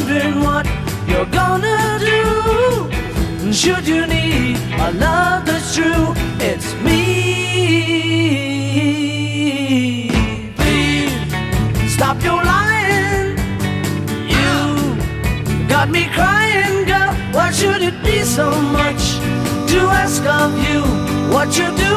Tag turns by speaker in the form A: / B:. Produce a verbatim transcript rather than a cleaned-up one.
A: wondering what you're gonna do. Should you need a love that's true, it's me. Please stop your lying. You got me crying, girl. Why should it be so much to ask of you what you do?